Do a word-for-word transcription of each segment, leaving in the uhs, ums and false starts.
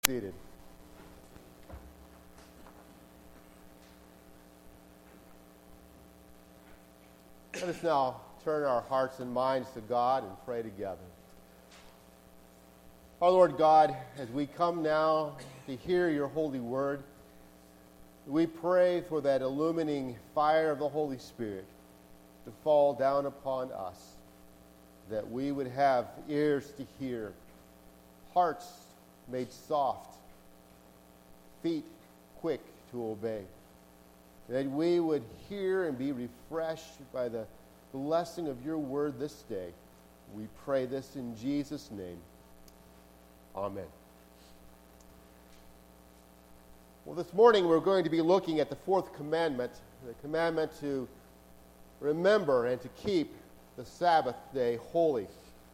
Seated. Let us now turn our hearts and minds to God and pray together. Our Lord God, as we come now to hear your holy word, we pray for that illumining fire of the Holy Spirit to fall down upon us, that we would have ears to hear, hearts made soft, feet quick to obey. That we would hear and be refreshed by the blessing of your word this day. We pray this in Jesus' name. Amen. Well, this morning we're going to be looking at the fourth commandment, the commandment to remember and to keep the Sabbath day holy.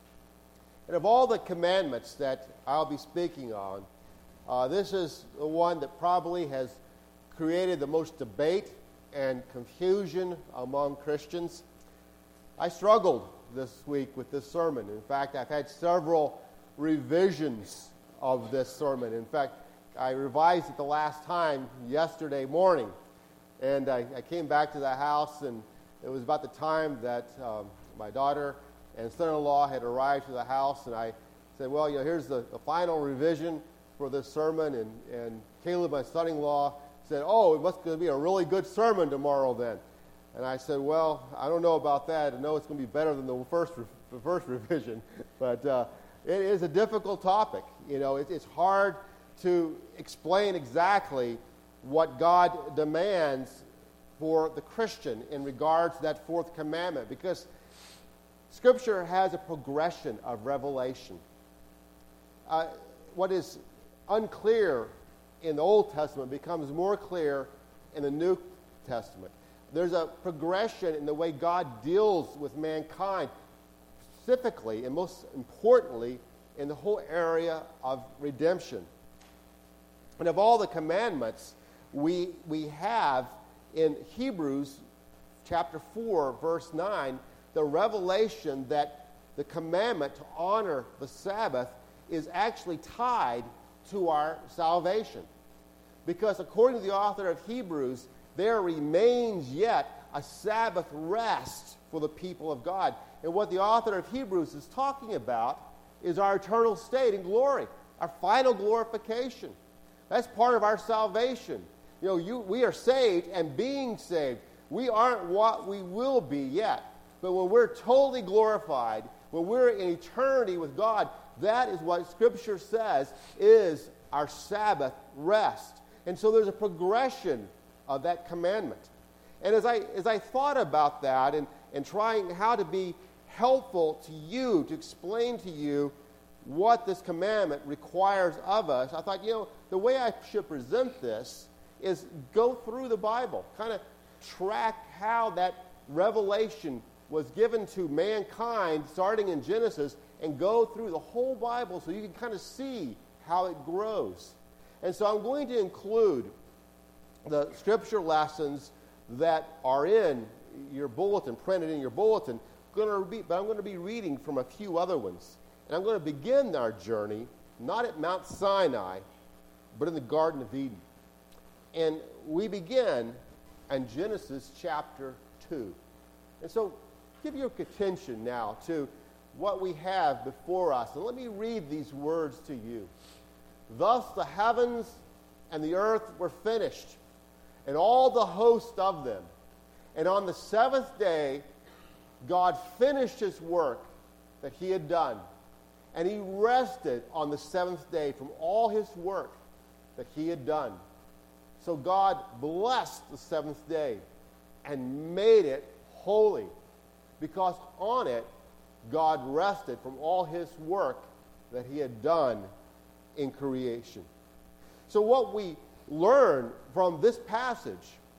And of all the commandments that I'll be speaking on, uh, this is the one that probably has created the most debate and confusion among Christians. I struggled this week with this sermon. In fact, I've had several revisions of this sermon. In fact, I revised it the last time yesterday morning. And I, I came back to the house, and it was about the time that um, my daughter and son-in-law had arrived to the house, and I said, well, you know, here's the, the final revision for this sermon, and, and Caleb, my son-in-law, said, oh, it must be a really good sermon tomorrow then. And I said, well, I don't know about that. I know it's going to be better than the first the first revision, but uh, it is a difficult topic. You know, it, it's hard to explain exactly what God demands for the Christian in regards to that fourth commandment, because Scripture has a progression of revelation. Uh, what is unclear in the Old Testament becomes more clear in the New Testament. There's a progression in the way God deals with mankind, specifically and most importantly in the whole area of redemption. And of all the commandments we, we have in Hebrews chapter four, verse nine, the revelation that the commandment to honor the Sabbath is actually tied to our salvation. Because according to the author of Hebrews, there remains yet a Sabbath rest for the people of God. And what the author of Hebrews is talking about is our eternal state in glory, our final glorification. That's part of our salvation. You know, you, we are saved, and being saved, we aren't what we will be yet. But when we're totally glorified, when we're in eternity with God, that is what Scripture says is our Sabbath rest. And so there's a progression of that commandment. And as I as I thought about that and, and trying how to be helpful to you, to explain to you what this commandment requires of us, I thought, you know, the way I should present this is go through the Bible, kind of track how that revelation was given to mankind starting in Genesis and go through the whole Bible so you can kind of see how it grows. And so I'm going to include the scripture lessons that are in your bulletin, printed in your bulletin, going to be, but I'm going to be reading from a few other ones. And I'm going to begin our journey not at Mount Sinai, but in the Garden of Eden. And we begin in Genesis chapter two. And so give your attention now to what we have before us. And let me read these words to you. Thus the heavens and the earth were finished, and all the host of them. And on the seventh day, God finished his work that he had done. And he rested on the seventh day from all his work that he had done. So God blessed the seventh day and made it holy, because on it God rested from all his work that he had done in creation. So what we learn from this passage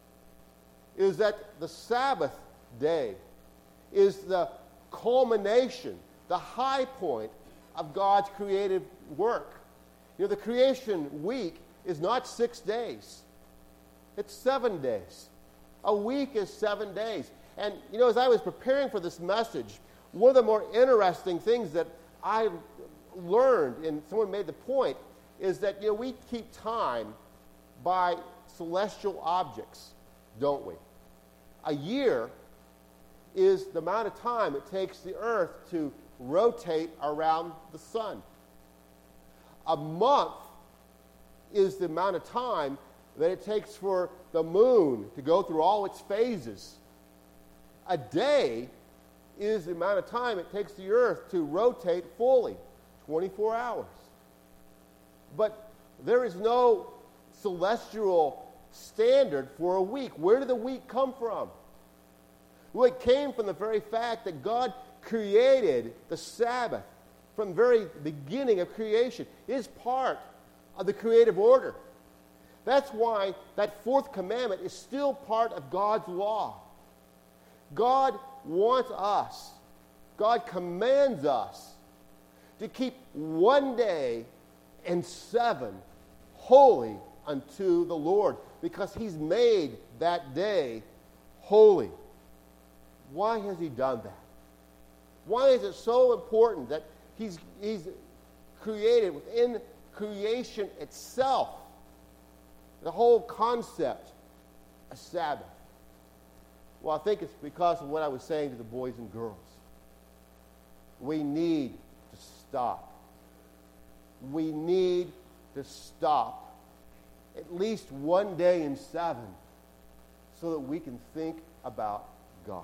is that the Sabbath day is the culmination, the high point of God's creative work. You know, the creation week is not six days. It's seven days. A week is seven days. And, you know, as I was preparing for this message, one of the more interesting things that I learned, and someone made the point, is that, you know, we keep time by celestial objects, don't we? A year is the amount of time it takes the earth to rotate around the sun. A month is the amount of time that it takes for the moon to go through all its phases. A day is the amount of time it takes the earth to rotate fully, twenty-four hours. But there is no celestial standard for a week. Where did the week come from? Well, it came from the very fact that God created the Sabbath from the very beginning of creation. It is part of the creative order. That's why that fourth commandment is still part of God's law. God wants us, God commands us to keep one day and seven holy unto the Lord, because He's made that day holy. Why has He done that? Why is it so important that He's, he's created within creation itself the whole concept of Sabbath? Well, I think it's because of what I was saying to the boys and girls. We need to stop. We need to stop at least one day in seven so that we can think about God.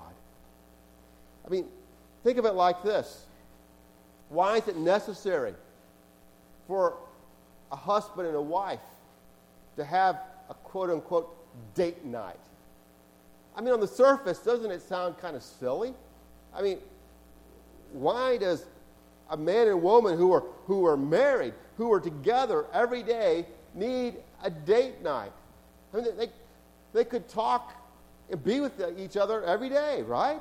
I mean, think of it like this. Why is it necessary for a husband and a wife to have a quote-unquote date night? I mean, on the surface, doesn't it sound kind of silly? I mean, why does a man and woman who are who are married, who are together every day, need a date night? I mean, they, they could talk and be with each other every day, right?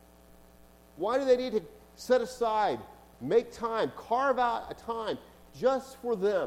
Why do they need to set aside, make time, carve out a time just for them?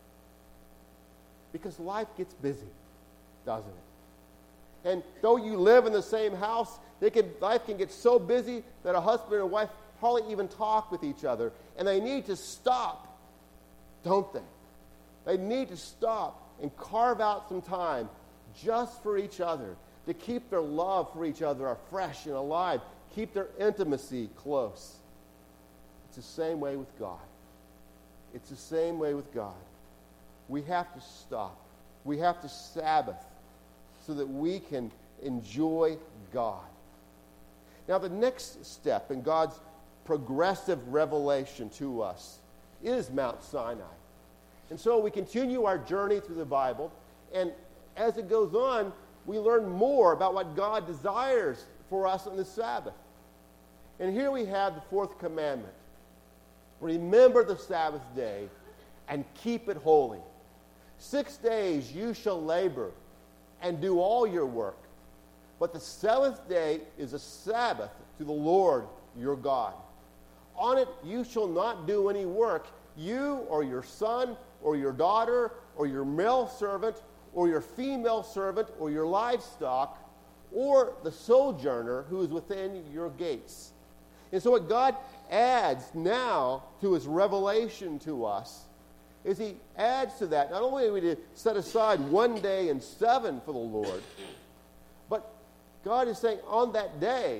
Because life gets busy, doesn't it? And though you live in the same house, they can, life can get so busy that a husband and wife hardly even talk with each other. And they need to stop, don't they? They need to stop and carve out some time just for each other, to keep their love for each other fresh and alive, keep their intimacy close. It's the same way with God. It's the same way with God. We have to stop. We have to Sabbath so that we can enjoy God. Now, the next step in God's progressive revelation to us is Mount Sinai. And so we continue our journey through the Bible, and as it goes on, we learn more about what God desires for us on the Sabbath. And here we have the fourth commandment. Remember the Sabbath day and keep it holy. Six days you shall labor and do all your work. But the seventh day is a Sabbath to the Lord your God. On it you shall not do any work, you or your son or your daughter or your male servant or your female servant or your livestock or the sojourner who is within your gates. And so what God adds now to His revelation to us is He adds to that, not only do we to set aside one day and seven for the Lord, but God is saying on that day,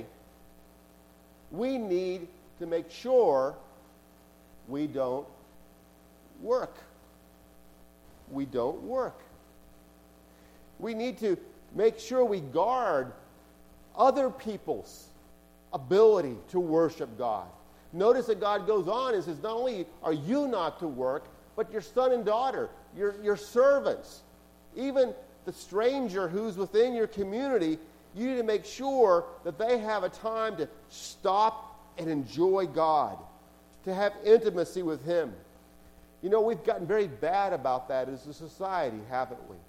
we need to make sure we don't work. We don't work. We need to make sure we guard other people's ability to worship God. Notice that God goes on and says, not only are you not to work, but your son and daughter, your, your servants, even the stranger who's within your community, you need to make sure that they have a time to stop and enjoy God, to have intimacy with Him. You know, we've gotten very bad about that as a society, haven't we?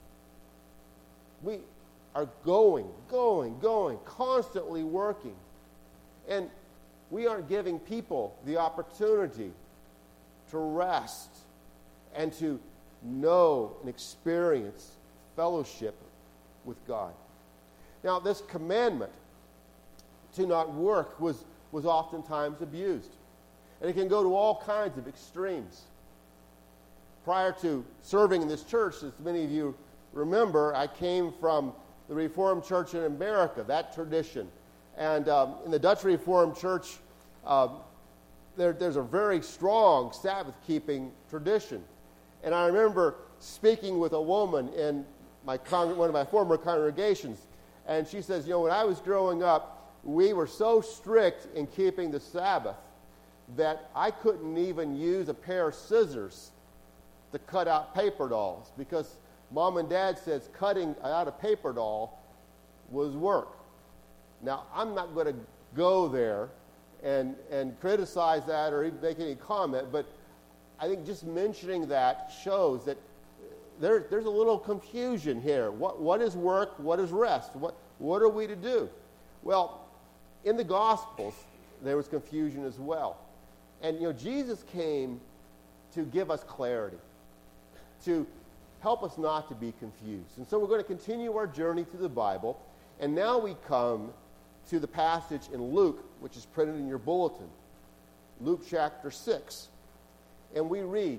We are going, going, going, constantly working. And we aren't giving people the opportunity to rest and to know and experience fellowship with God. Now, this commandment to not work was, was oftentimes abused. And it can go to all kinds of extremes. prior to serving in this church, as many of you remember, I came from the Reformed Church in America, that tradition. And um, in the Dutch Reformed Church, uh, there, there's a very strong Sabbath-keeping tradition. And I remember speaking with a woman in my con- one of my former congregations, and she says, you know, when I was growing up, we were so strict in keeping the Sabbath that I couldn't even use a pair of scissors to cut out paper dolls, because Mom and Dad says cutting out a paper doll was work. Now, I'm not going to go there and, and criticize that or even make any comment, but I think just mentioning that shows that there, there's a little confusion here. What, what is work? What is rest? What, what are we to do? Well, in the Gospels, there was confusion as well. And, you know, Jesus came to give us clarity, to help us not to be confused. And so we're going to continue our journey through the Bible. And now we come to the passage in Luke, which is printed in your bulletin. Luke chapter six. And we read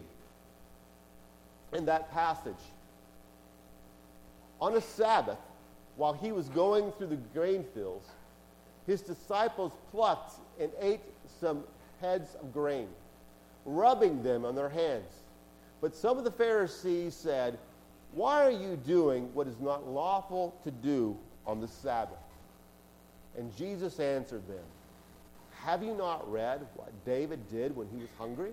in that passage, on a Sabbath, while he was going through the grain fields, his disciples plucked and ate some heads of grain, rubbing them on their hands. But some of the Pharisees said, "Why are you doing what is not lawful to do on the Sabbath?" And Jesus answered them, "Have you not read what David did when he was hungry?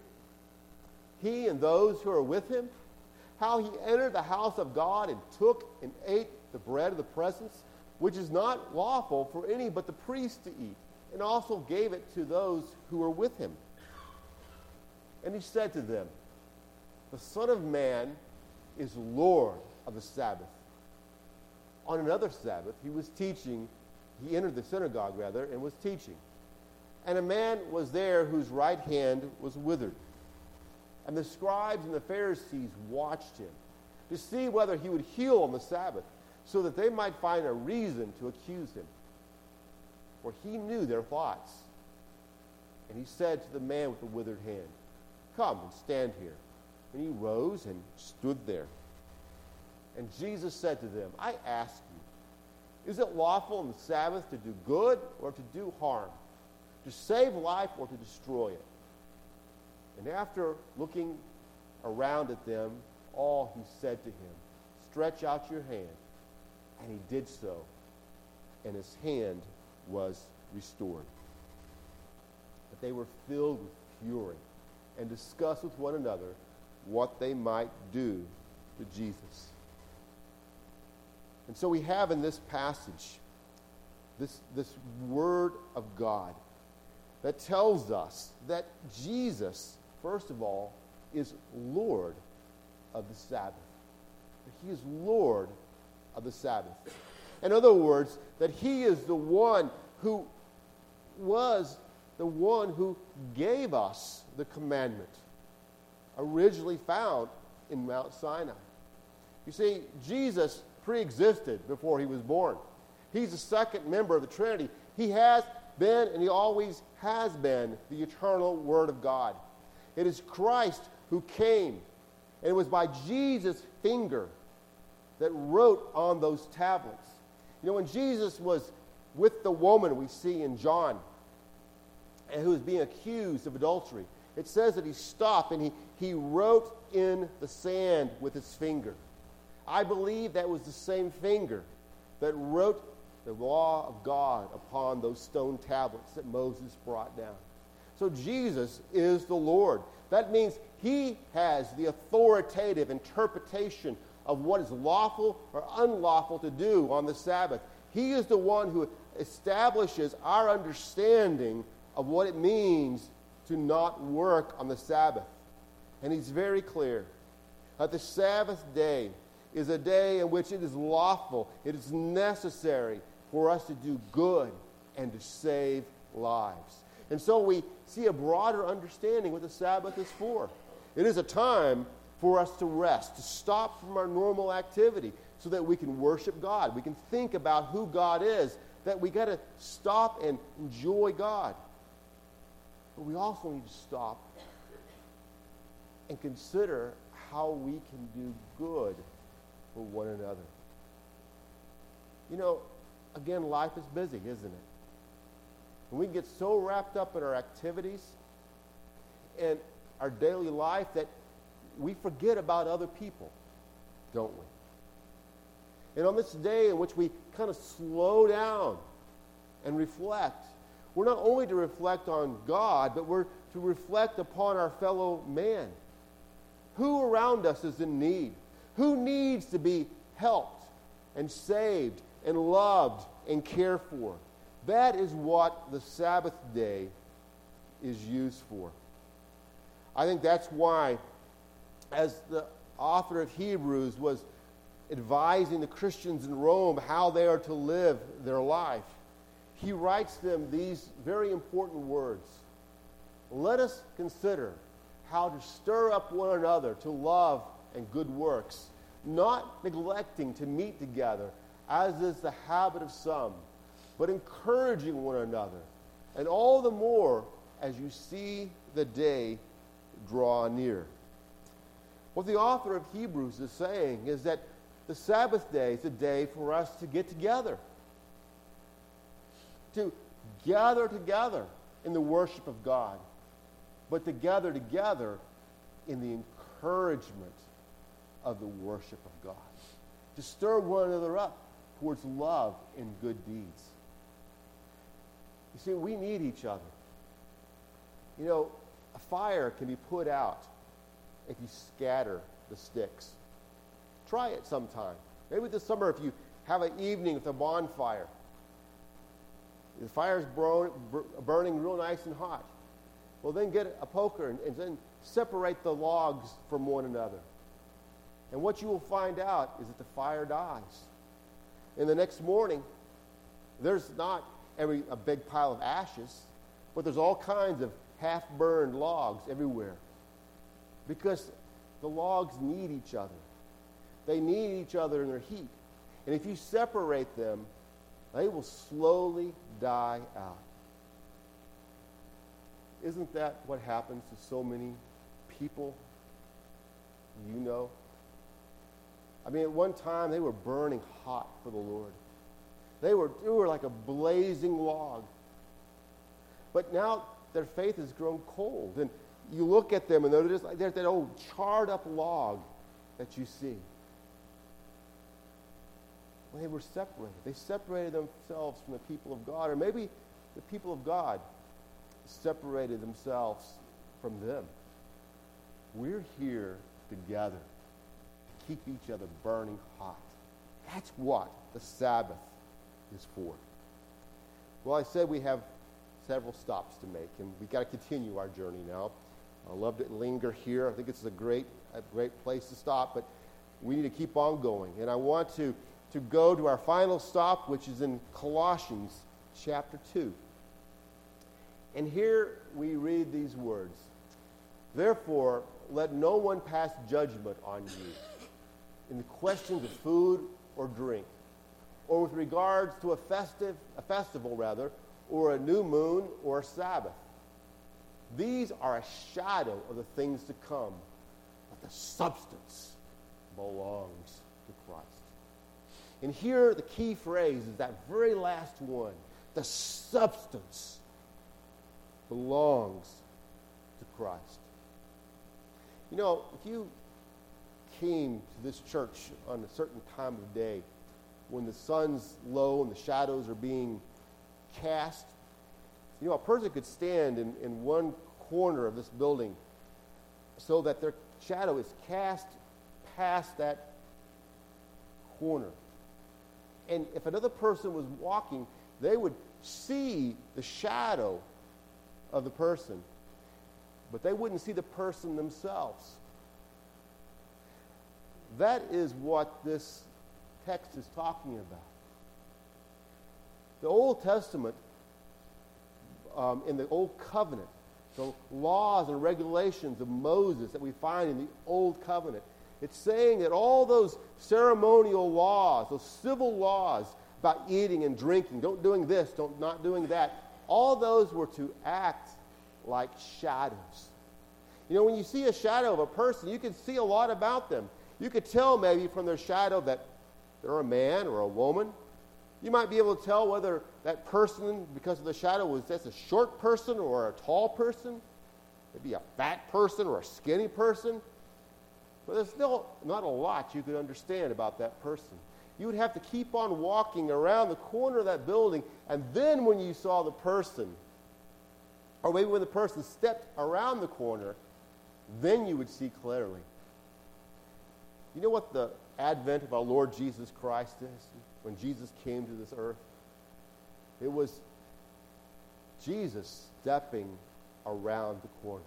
He and those who are with him, how he entered the house of God and took and ate the bread of the presence, which is not lawful for any but the priest to eat, and also gave it to those who were with him. And he said to them, the Son of Man is Lord of the Sabbath." On another Sabbath, he was teaching, he entered the synagogue, rather, and was teaching. And a man was there whose right hand was withered. And the scribes and the Pharisees watched him to see whether he would heal on the Sabbath, so that they might find a reason to accuse him. For he knew their thoughts. And he said to the man with the withered hand, "Come and stand here." And he rose and stood there. And Jesus said to them, "I ask you, is it lawful on the Sabbath to do good or to do harm, to save life or to destroy it?" And after looking around at them all, he said to him, "Stretch out your hand." And he did so, and his hand was restored. But they were filled with fury and discussed with one another what they might do to Jesus. And so we have in this passage this, this word of God that tells us that Jesus, first of all, is Lord of the Sabbath. That he is Lord of the Sabbath. In other words, that he is the one who was the one who gave us the commandment, originally found in Mount Sinai. You see, Jesus pre-existed before he was born. He's the second member of the Trinity. He has been, and he always has been, the eternal Word of God. It is Christ who came, and it was by Jesus' finger that wrote on those tablets. You know, when Jesus was with the woman we see in John, and who was being accused of adultery, it says that he stopped and he, he wrote in the sand with his finger. I believe that was the same finger that wrote the law of God upon those stone tablets that Moses brought down. So Jesus is the Lord. That means he has the authoritative interpretation of what is lawful or unlawful to do on the Sabbath. He is the one who establishes our understanding of what it means to not work on the Sabbath. And he's very clear that the Sabbath day is a day in which it is lawful, it is necessary for us to do good and to save lives. And so we see a broader understanding what the Sabbath is for. It is a time for us to rest, to stop from our normal activity so that we can worship God. We can think about who God is, that we got to stop and enjoy God. But we also need to stop and consider how we can do good for one another. You know, again, life is busy, isn't it? And we get so wrapped up in our activities and our daily life that we forget about other people, don't we? And on this day in which we kind of slow down and reflect, we're not only to reflect on God, but we're to reflect upon our fellow man. Who around us is in need? Who needs to be helped and saved and loved and cared for? That is what the Sabbath day is used for. I think that's why, as the author of Hebrews was advising the Christians in Rome how they are to live their life, he writes them these very important words. Let us consider how to stir up one another to love and good works, not neglecting to meet together, as is the habit of some, but encouraging one another, and all the more as you see the day draw near. What the author of Hebrews is saying is that the Sabbath day is a day for us to get together, to gather together in the worship of God, but to gather together in the encouragement of the worship of God, to stir one another up towards love and good deeds. You see, we need each other. You know, a fire can be put out if you scatter the sticks. Try it sometime. Maybe this summer if you have an evening with a bonfire. The fire's bro- burning real nice and hot. Well, then get a poker and, and then separate the logs from one another. And what you will find out is that the fire dies. And the next morning, there's not every a big pile of ashes, but there's all kinds of half-burned logs everywhere. Because the logs need each other. They need each other in their heat. And if you separate them, they will slowly die out. Isn't that what happens to so many people you know? I mean, at one time, they were burning hot for the Lord. They were, they were like a blazing log. But now their faith has grown cold. And you look at them, and they're just like there's that old charred-up log that you see. Well, they were separated. They separated themselves from the people of God. Or maybe the people of God separated themselves from them. We're here together to keep each other burning hot. That's what the Sabbath is for. Well, I said we have several stops to make, and we've got to continue our journey now. I love to linger here. I think it's a great, a great place to stop, but we need to keep on going. And I want to, to go to our final stop, which is in Colossians chapter two. And here we read these words. Therefore, let no one pass judgment on you in the questions of food or drink, or with regards to a festive, a festival rather, or a new moon or a Sabbath. These are a shadow of the things to come, but the substance belongs to Christ. And here the key phrase is that very last one. The substance belongs to Christ. You know, if you came to this church on a certain time of day when the sun's low and the shadows are being cast, you know, a person could stand in, in one corner of this building so that their shadow is cast past that corner. And if another person was walking, they would see the shadow of the person, but they wouldn't see the person themselves. That is what this text is talking about. The Old Testament, um, in the Old Covenant, the laws and regulations of Moses that we find in the Old Covenant, it's saying that all those ceremonial laws, those civil laws about eating and drinking, don't doing this, don't not doing that, all those were to act like shadows. You know, when you see a shadow of a person, you can see a lot about them. You could tell maybe from their shadow that they're a man or a woman. You might be able to tell whether that person, because of the shadow, was just a short person or a tall person. Maybe a fat person or a skinny person. But there's still not a lot you could understand about that person. You would have to keep on walking around the corner of that building, and then when you saw the person, or maybe when the person stepped around the corner, then you would see clearly. You know what the advent of our Lord Jesus Christ is? When Jesus came to this earth? It was Jesus stepping around the corner.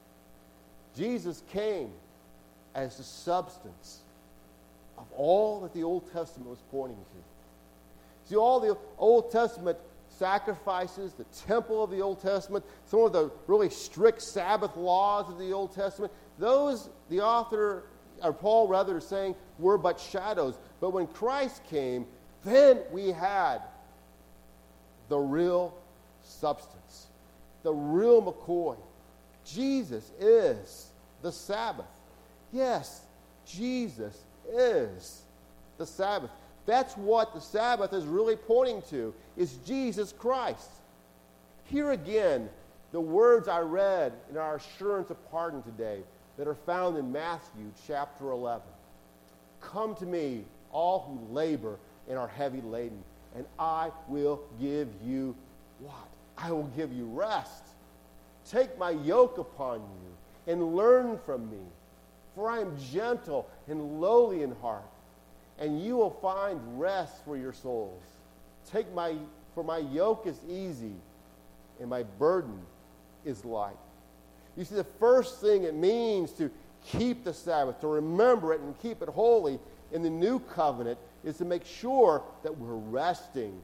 Jesus came as the substance of all that the Old Testament was pointing to. See, all the Old Testament sacrifices, the temple of the Old Testament, some of the really strict Sabbath laws of the Old Testament, those, the author, or Paul rather, is saying, were but shadows. But when Christ came, then we had the real substance, the real McCoy. Jesus is the Sabbath. Yes, Jesus is the Sabbath. That's what the Sabbath is really pointing to, is Jesus Christ. Here again, the words I read in our assurance of pardon today that are found in Matthew chapter eleven. Come to me, all who labor and are heavy laden, and I will give you what? I will give you rest. Take my yoke upon you and learn from me, for I am gentle and lowly in heart, and you will find rest for your souls. Take my, for my yoke is easy, and my burden is light. You see, the first thing it means to keep the Sabbath, to remember it and keep it holy in the new covenant, is to make sure that we're resting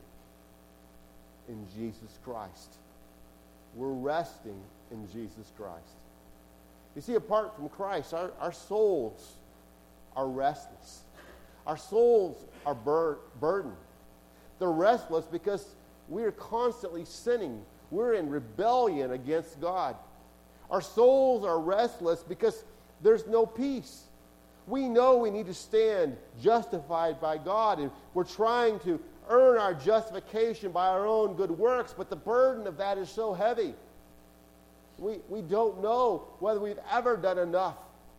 in Jesus Christ. We're resting in Jesus Christ. You see, apart from Christ, our, our souls are restless. Our souls are bur- burdened. They're restless because we're constantly sinning. We're in rebellion against God. Our souls are restless because there's no peace. We know we need to stand justified by God, and we're trying to earn our justification by our own good works, but the burden of that is so heavy. We, we don't know whether we've ever done enough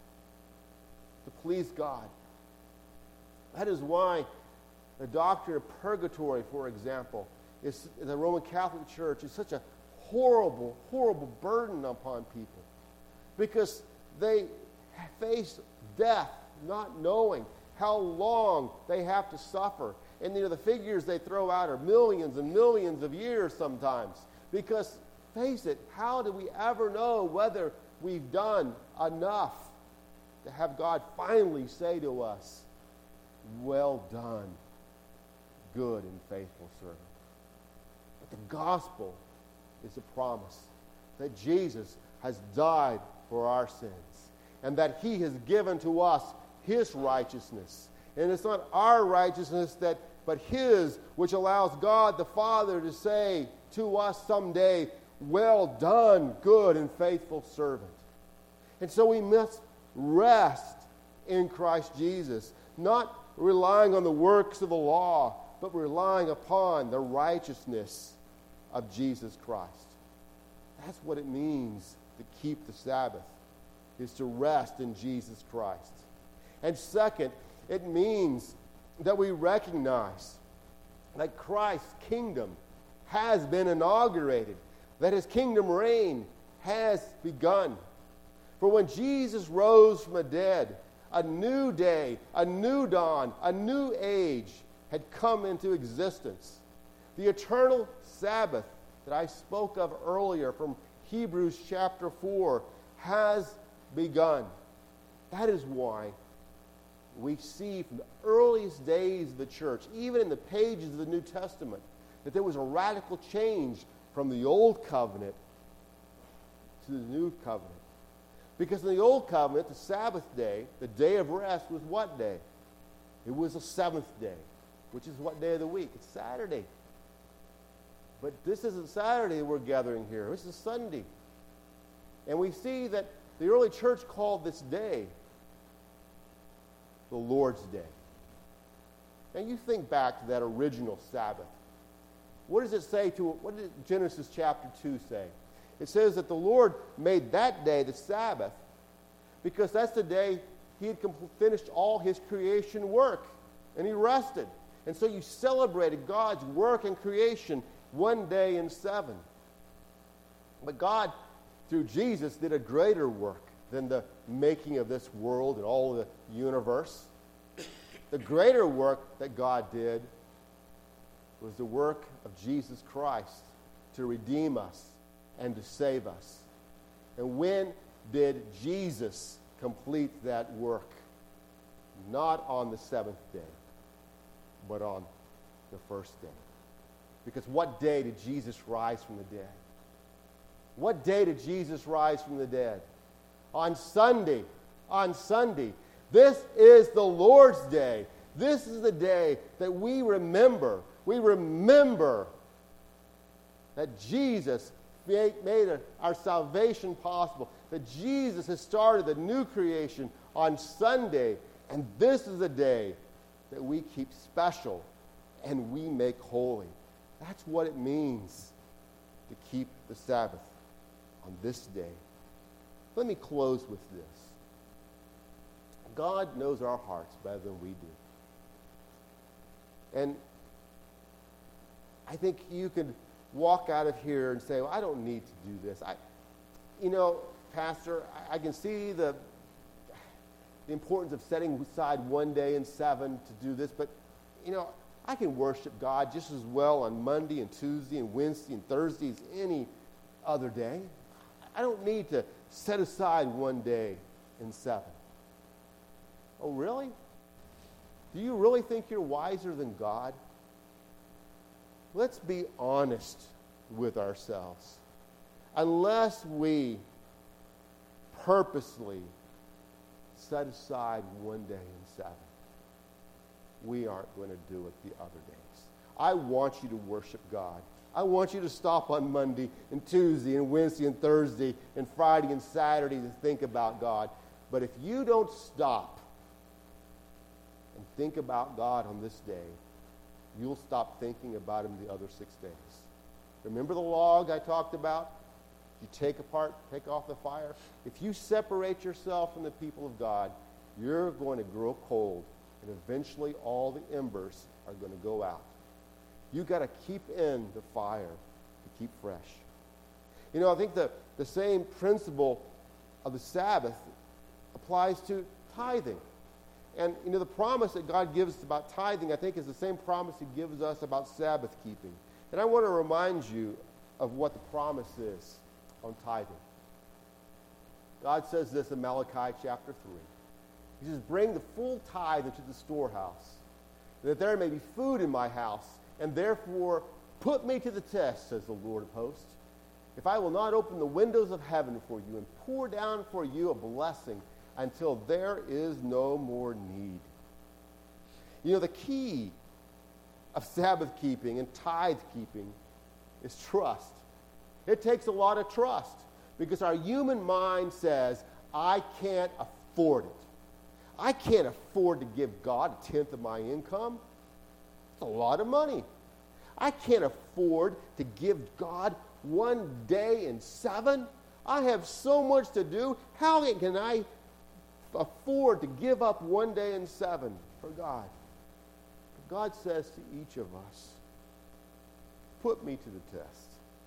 to please God. That is why the doctrine of purgatory, for example, is, in the Roman Catholic Church, is such a horrible, horrible burden upon people, because they face death not knowing how long they have to suffer. And you know, the figures they throw out are millions and millions of years sometimes. Because, face it, how do we ever know whether we've done enough to have God finally say to us, well done, good and faithful servant? But the gospel is a promise that Jesus has died for our sins, and that he has given to us his righteousness. And it's not our righteousness, that, but his, which allows God the Father to say to us someday, well done, good and faithful servant. And so we must rest in Christ Jesus, not relying on the works of the law, but relying upon the righteousness of Jesus Christ. That's what it means to keep the Sabbath, is to rest in Jesus Christ. And second, it means that we recognize that Christ's kingdom has been inaugurated, that his kingdom reign has begun. For when Jesus rose from the dead, a new day, a new dawn, a new age had come into existence. The eternal Sabbath that I spoke of earlier from Hebrews chapter four has begun. That is why we see from the earliest days of the church, even in the pages of the New Testament, that there was a radical change from the Old Covenant to the New Covenant. Because in the Old Covenant, the Sabbath day, the day of rest, was what day? It was the seventh day, which is what day of the week? It's Saturday. But this isn't Saturday we're gathering here. This is Sunday. And we see that The early church called this day the Lord's Day. Now you think back to that original Sabbath. What does it say to, what did Genesis chapter two say? It says that the Lord made that day the Sabbath because that's the day he had compl- finished all his creation work and he rested. And so you celebrated God's work and creation one day in seven. But God, through Jesus, did a greater work than the making of this world and all of the universe. The greater work that God did was the work of Jesus Christ to redeem us and to save us. And when did Jesus complete that work? Not on the seventh day, but on the first day. Because what day did Jesus rise from the dead? What day did Jesus rise from the dead? On Sunday. On Sunday. This is the Lord's Day. This is the day that we remember. We remember that Jesus made our salvation possible. That Jesus has started the new creation on Sunday. And this is the day that we keep special and we make holy. That's what it means to keep the Sabbath on this day. Let me close with this. God knows our hearts better than we do. And I think you could walk out of here and say, well, I don't need to do this. I, you know, Pastor, I, I can see the, the importance of setting aside one day in seven to do this, but, you know, I can worship God just as well on Monday and Tuesday and Wednesday and Thursday as any other day. I don't need to set aside one day in seven. Oh, really? Do you really think you're wiser than God? Let's be honest with ourselves. Unless we purposely set aside one day in seven, we aren't going to do it the other days. I want you to worship God. I want you to stop on Monday and Tuesday and Wednesday and Thursday and Friday and Saturday to think about God. But if you don't stop and think about God on this day, you'll stop thinking about him the other six days. Remember the log I talked about? You take apart, take off the fire. If you separate yourself from the people of God, you're going to grow cold, and eventually all the embers are going to go out. You've got to keep in the fire to keep fresh. You know, I think the, the same principle of the Sabbath applies to tithing. And, you know, the promise that God gives us about tithing, I think, is the same promise he gives us about Sabbath keeping. And I want to remind you of what the promise is on tithing. God says this in Malachi chapter three. He says, bring the full tithe into the storehouse, that there may be food in my house, and therefore put me to the test, says the Lord of hosts, if I will not open the windows of heaven for you and pour down for you a blessing until there is no more need. You know, the key of Sabbath keeping and tithe keeping is trust. It takes a lot of trust because our human mind says, I can't afford it. I can't afford to give God a tenth of my income. It's a lot of money. I can't afford to give God one day in seven. I have so much to do. How can I afford to give up one day in seven for God? But God says to each of us, put me to the test.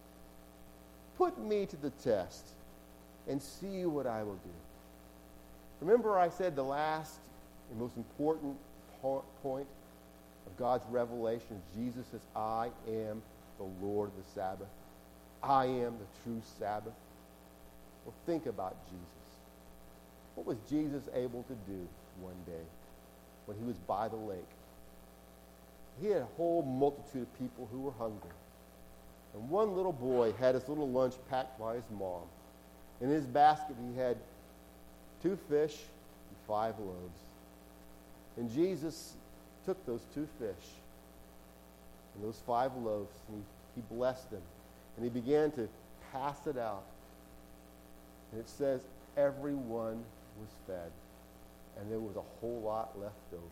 Put me to the test and see what I will do. Remember I said the last and most important po- point of God's revelation, Jesus says, I am the Lord of the Sabbath. I am the true Sabbath. Well, think about Jesus. What was Jesus able to do one day when he was by the lake? He had a whole multitude of people who were hungry. And one little boy had his little lunch packed by his mom. In his basket he had two fish and five loaves. And Jesus took those two fish and those five loaves and he, he blessed them. And he began to pass it out. And it says, everyone was fed, and there was a whole lot left over.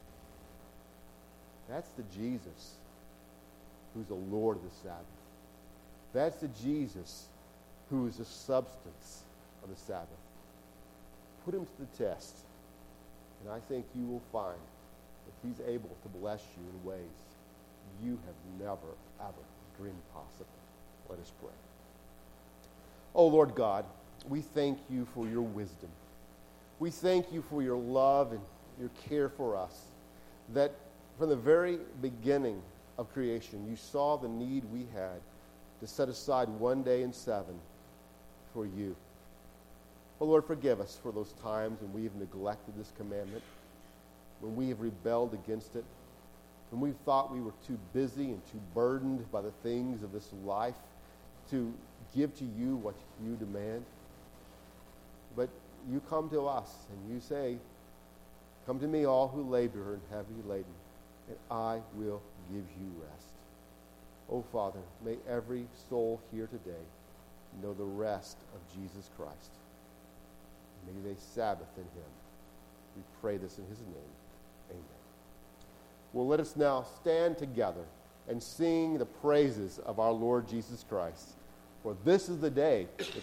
That's the Jesus who's the Lord of the Sabbath. That's the Jesus who is the substance of the Sabbath. Put him to the test, and I think you will find that he's able to bless you in ways you have never, ever dreamed possible. Let us pray. Oh, Lord God, we thank you for your wisdom. We thank you for your love and your care for us, that from the very beginning of creation, you saw the need we had to set aside one day in seven for you. Oh, Lord, forgive us for those times when we have neglected this commandment, when we have rebelled against it, when we thought we were too busy and too burdened by the things of this life to give to you what you demand. But you come to us and you say, come to me all who labor and heavy laden, and I will give you rest. Oh, Father, may every soul here today know the rest of Jesus Christ. May they Sabbath in him. We pray this in his name. Amen. Well, let us now stand together and sing the praises of our Lord Jesus Christ. For this is the day that